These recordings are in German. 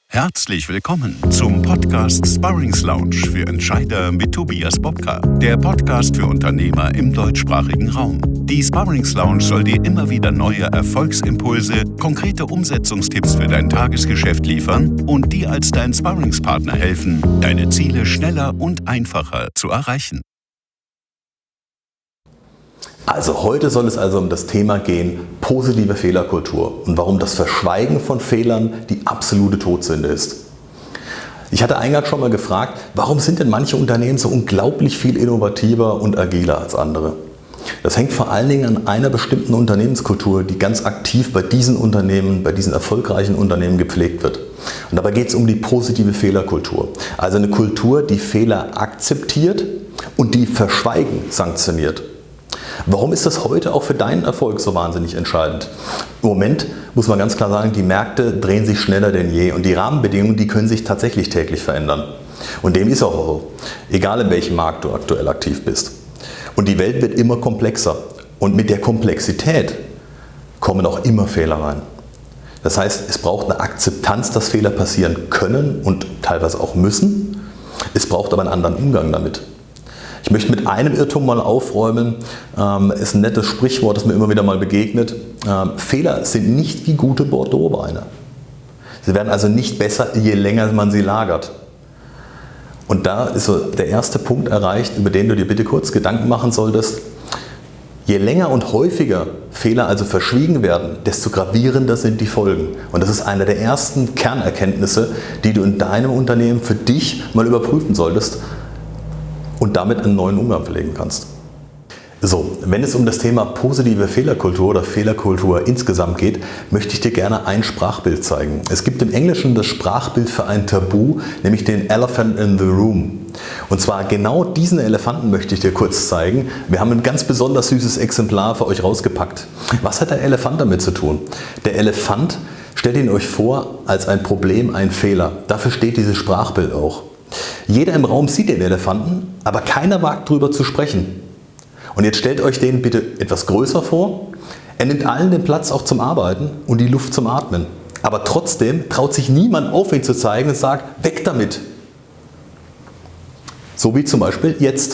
Herzlich willkommen zum Podcast Sparrings Lounge für Entscheider mit Tobias Bobka, der Podcast für Unternehmer im deutschsprachigen Raum. Die Sparrings Lounge soll dir immer wieder neue Erfolgsimpulse, konkrete Umsetzungstipps für dein Tagesgeschäft liefern und dir als dein Sparringspartner helfen, deine Ziele schneller und einfacher zu erreichen. Also heute soll es also um das Thema gehen, positive Fehlerkultur und warum das Verschweigen von Fehlern die absolute Todsünde ist. Ich hatte eingangs schon mal gefragt, warum sind denn manche Unternehmen so unglaublich viel innovativer und agiler als andere? Das hängt vor allen Dingen an einer bestimmten Unternehmenskultur, die ganz aktiv bei diesen Unternehmen, bei diesen erfolgreichen Unternehmen gepflegt wird. Und dabei geht es um die positive Fehlerkultur. Also eine Kultur, die Fehler akzeptiert und die Verschweigen sanktioniert. Warum ist das heute auch für deinen Erfolg so wahnsinnig entscheidend? Im Moment muss man ganz klar sagen, die Märkte drehen sich schneller denn je und die Rahmenbedingungen, die können sich tatsächlich täglich verändern. Und dem ist auch so, egal in welchem Markt du aktuell aktiv bist. Und die Welt wird immer komplexer und mit der Komplexität kommen auch immer Fehler rein. Das heißt, es braucht eine Akzeptanz, dass Fehler passieren können und teilweise auch müssen. Es braucht aber einen anderen Umgang damit. Ich möchte mit einem Irrtum mal aufräumen, ist ein nettes Sprichwort, das mir immer wieder mal begegnet. Fehler sind nicht wie gute Bordeaux-Weine. Sie werden also nicht besser, je länger man sie lagert. Und da ist so der erste Punkt erreicht, über den du dir bitte kurz Gedanken machen solltest. Je länger und häufiger Fehler also verschwiegen werden, desto gravierender sind die Folgen. Und das ist eine der ersten Kernerkenntnisse, die du in deinem Unternehmen für dich mal überprüfen solltest und damit einen neuen Umgang pflegen kannst. So, wenn es um das Thema positive Fehlerkultur oder Fehlerkultur insgesamt geht, möchte ich dir gerne ein Sprachbild zeigen. Es gibt im Englischen das Sprachbild für ein Tabu, nämlich den Elephant in the Room. Und zwar genau diesen Elefanten möchte ich dir kurz zeigen. Wir haben ein ganz besonders süßes Exemplar für euch rausgepackt. Was hat der Elefant damit zu tun? Der Elefant, stellt ihn euch vor als ein Problem, ein Fehler. Dafür steht dieses Sprachbild auch. Jeder im Raum sieht den Elefanten, aber keiner wagt drüber zu sprechen. Und jetzt stellt euch den bitte etwas größer vor. Er nimmt allen den Platz auch zum Arbeiten und die Luft zum Atmen. Aber trotzdem traut sich niemand auf ihn zu zeigen und sagt, weg damit. So wie zum Beispiel jetzt.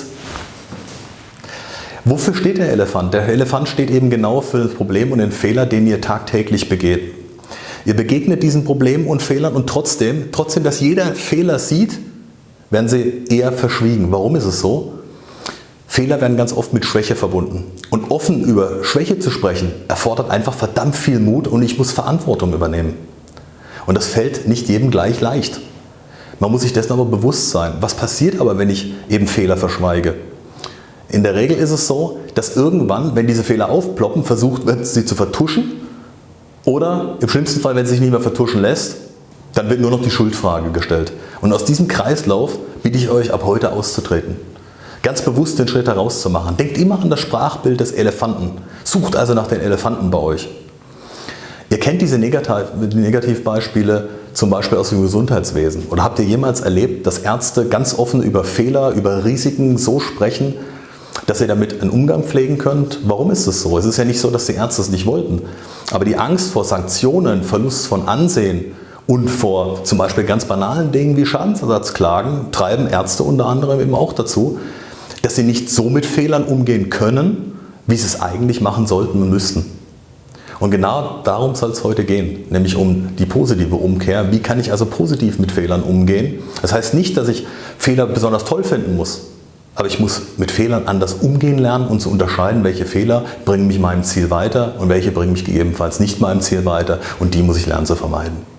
Wofür steht der Elefant? Der Elefant steht eben genau für das Problem und den Fehler, den ihr tagtäglich begeht. Ihr begegnet diesen Problemen und Fehlern und trotzdem, dass jeder Fehler sieht, werden sie eher verschwiegen. Warum ist es so? Fehler werden ganz oft mit Schwäche verbunden. Und offen über Schwäche zu sprechen, erfordert einfach verdammt viel Mut und ich muss Verantwortung übernehmen. Und das fällt nicht jedem gleich leicht. Man muss sich dessen aber bewusst sein. Was passiert aber, wenn ich eben Fehler verschweige? In der Regel ist es so, dass irgendwann, wenn diese Fehler aufploppen, versucht wird, sie zu vertuschen. Oder im schlimmsten Fall, wenn es sich nicht mehr vertuschen lässt, dann wird nur noch die Schuldfrage gestellt. Und aus diesem Kreislauf bitte ich euch, ab heute auszutreten. Ganz bewusst den Schritt herauszumachen. Denkt immer an das Sprachbild des Elefanten. Sucht also nach den Elefanten bei euch. Ihr kennt diese Negativbeispiele zum Beispiel aus dem Gesundheitswesen. Oder habt ihr jemals erlebt, dass Ärzte ganz offen über Fehler, über Risiken so sprechen, dass ihr damit einen Umgang pflegen könnt? Warum ist es so? Es ist ja nicht so, dass die Ärzte es nicht wollten. Aber die Angst vor Sanktionen, Verlust von Ansehen und vor zum Beispiel ganz banalen Dingen wie Schadensersatzklagen treiben Ärzte unter anderem eben auch dazu, dass sie nicht so mit Fehlern umgehen können, wie sie es eigentlich machen sollten und müssten. Und genau darum soll es heute gehen, nämlich um die positive Umkehr. Wie kann ich also positiv mit Fehlern umgehen? Das heißt nicht, dass ich Fehler besonders toll finden muss, aber ich muss mit Fehlern anders umgehen lernen und zu unterscheiden, welche Fehler bringen mich meinem Ziel weiter und welche bringen mich gegebenenfalls nicht meinem Ziel weiter und die muss ich lernen zu vermeiden.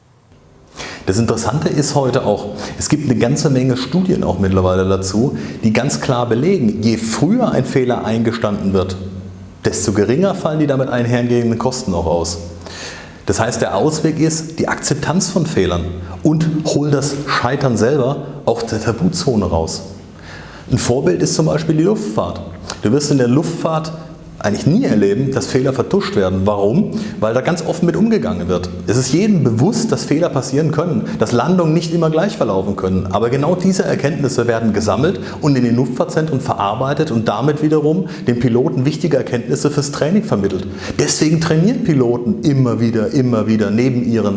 Das Interessante ist heute auch, es gibt eine ganze Menge Studien auch mittlerweile dazu, die ganz klar belegen, je früher ein Fehler eingestanden wird, desto geringer fallen die damit einhergehenden Kosten auch aus. Das heißt, der Ausweg ist die Akzeptanz von Fehlern und hol das Scheitern selber auch der Tabuzone raus. Ein Vorbild ist zum Beispiel die Luftfahrt. Du wirst in der Luftfahrt eigentlich nie erleben, dass Fehler vertuscht werden. Warum? Weil da ganz offen mit umgegangen wird. Es ist jedem bewusst, dass Fehler passieren können, dass Landungen nicht immer gleich verlaufen können. Aber genau diese Erkenntnisse werden gesammelt und in den Luftfahrtzentren verarbeitet und damit wiederum den Piloten wichtige Erkenntnisse fürs Training vermittelt. Deswegen trainieren Piloten immer wieder neben ihren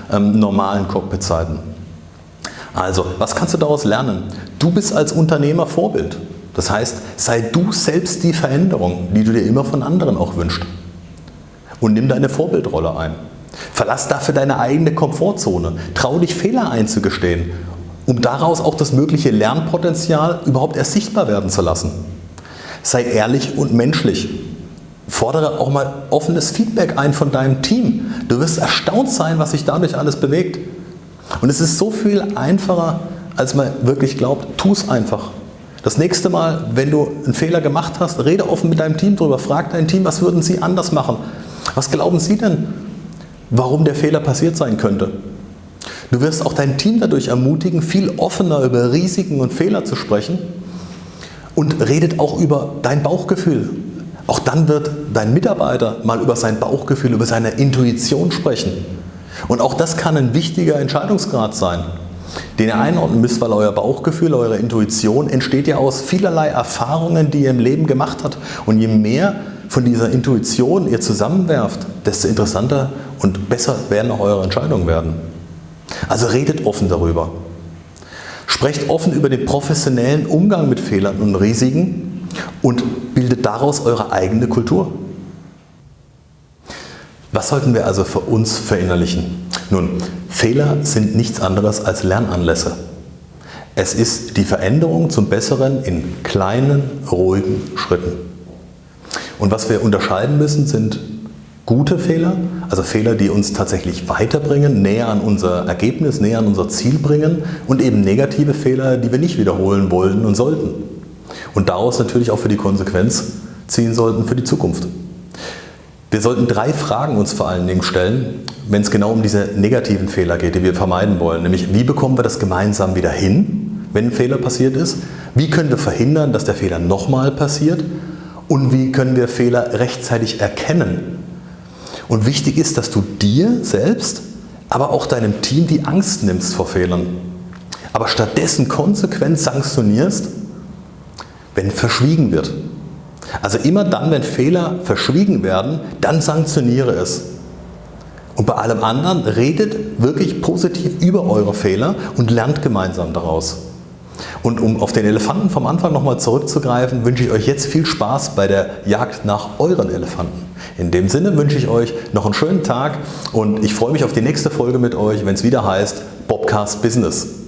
normalen Cockpit-Zeiten. Also, was kannst du daraus lernen? Du bist als Unternehmer Vorbild. Das heißt, sei du selbst die Veränderung, die du dir immer von anderen auch wünschst. Und nimm deine Vorbildrolle ein. Verlass dafür deine eigene Komfortzone. Trau dich, Fehler einzugestehen, um daraus auch das mögliche Lernpotenzial überhaupt erst sichtbar werden zu lassen. Sei ehrlich und menschlich. Fordere auch mal offenes Feedback ein von deinem Team. Du wirst erstaunt sein, was sich dadurch alles bewegt. Und es ist so viel einfacher, als man wirklich glaubt. Tu es einfach. Das nächste Mal, wenn du einen Fehler gemacht hast, rede offen mit deinem Team drüber. Frag dein Team, was würden sie anders machen? Was glauben sie denn, warum der Fehler passiert sein könnte? Du wirst auch dein Team dadurch ermutigen, viel offener über Risiken und Fehler zu sprechen, und redet auch über dein Bauchgefühl. Auch dann wird dein Mitarbeiter mal über sein Bauchgefühl, über seine Intuition sprechen. Und auch das kann ein wichtiger Entscheidungsgrad sein, den ihr einordnen müsst, weil euer Bauchgefühl, eure Intuition entsteht ja aus vielerlei Erfahrungen, die ihr im Leben gemacht habt. Und je mehr von dieser Intuition ihr zusammenwerft, desto interessanter und besser werden auch eure Entscheidungen werden. Also redet offen darüber. Sprecht offen über den professionellen Umgang mit Fehlern und Risiken und bildet daraus eure eigene Kultur. Was sollten wir also für uns verinnerlichen? Nun, Fehler sind nichts anderes als Lernanlässe. Es ist die Veränderung zum Besseren in kleinen, ruhigen Schritten. Und was wir unterscheiden müssen, sind gute Fehler, also Fehler, die uns tatsächlich weiterbringen, näher an unser Ergebnis, näher an unser Ziel bringen, und eben negative Fehler, die wir nicht wiederholen wollen und sollten. Und daraus natürlich auch für die Konsequenz ziehen sollten für die Zukunft. Wir sollten 3 Fragen uns vor allen Dingen stellen, wenn es genau um diese negativen Fehler geht, die wir vermeiden wollen. Nämlich, wie bekommen wir das gemeinsam wieder hin, wenn ein Fehler passiert ist? Wie können wir verhindern, dass der Fehler nochmal passiert? Und wie können wir Fehler rechtzeitig erkennen? Und wichtig ist, dass du dir selbst, aber auch deinem Team die Angst nimmst vor Fehlern. Aber stattdessen konsequent sanktionierst, wenn verschwiegen wird. Also immer dann, wenn Fehler verschwiegen werden, dann sanktioniere es. Und bei allem anderen redet wirklich positiv über eure Fehler und lernt gemeinsam daraus. Und um auf den Elefanten vom Anfang nochmal zurückzugreifen, wünsche ich euch jetzt viel Spaß bei der Jagd nach euren Elefanten. In dem Sinne wünsche ich euch noch einen schönen Tag und ich freue mich auf die nächste Folge mit euch, wenn es wieder heißt Bobcast Business.